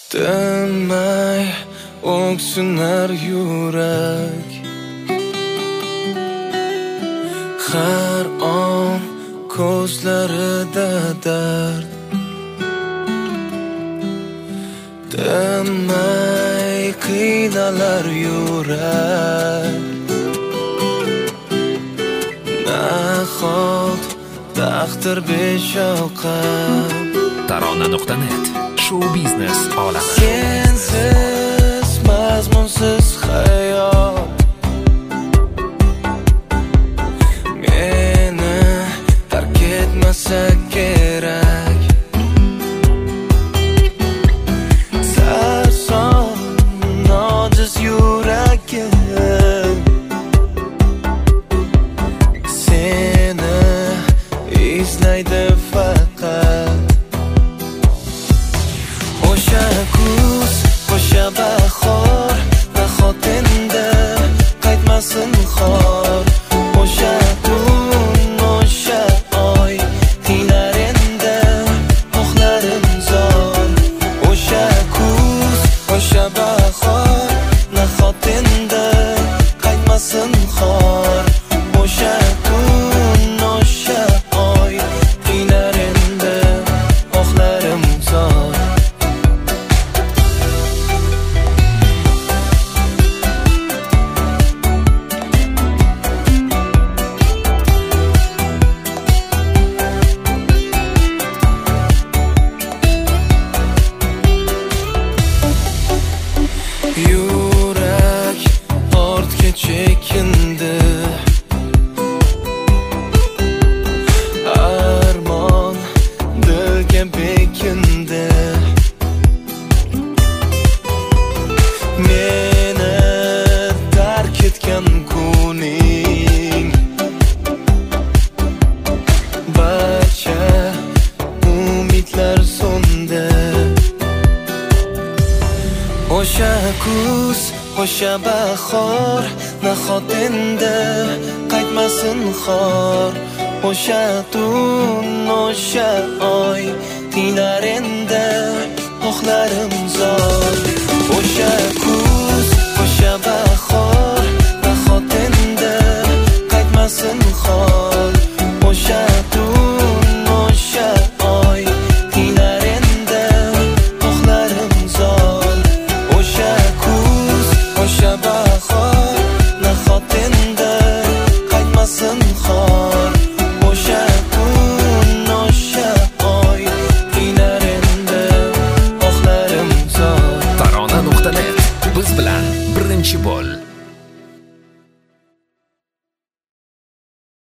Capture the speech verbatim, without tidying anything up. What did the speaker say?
Tinmay o'ksunar yurak, har on ko'zlarida dard. Tinmay qiynalar yurak, nahot taqdir beshavqat. Tarona nuqta net show biznes olami. Sensiz mazmunsiz hayot meni tark etmasa kerak. Sarson ojiz yuragim seni izlaydi faqat. O'sha kuz, o'sha bahor, nahot endi qaytmasin xor. O'sha tun, o'sha oy, tilar endi xohlarim zor. O'sha kuz, o'sha bahor, nahot endi qaytmasin xor. O'sha tun, o'sha oy, tilar endi xohlarim zor. Yurak ortga chekindi, armon dilga bekindi. Meni tark etgan kuning, barcha umidlar so'ndi. O'sha kuz, o'sha bahor, nahot endi qaytmasin xor. O'sha tun, o'sha oy, tilar endi xohlarim zor. O'sha kuz, o'sha bahor, nahot endi qaytmasin xor. O'sha tun, o'sha oy, tilar endi xohlarim zor. O'sha kuz, o'sha bahor, nahot endi qaytmasin xor. O'sha kun, o'sha oy, tilar endi xohlarim zor. Tarona nuqta net biz bilan birinchi bo'l.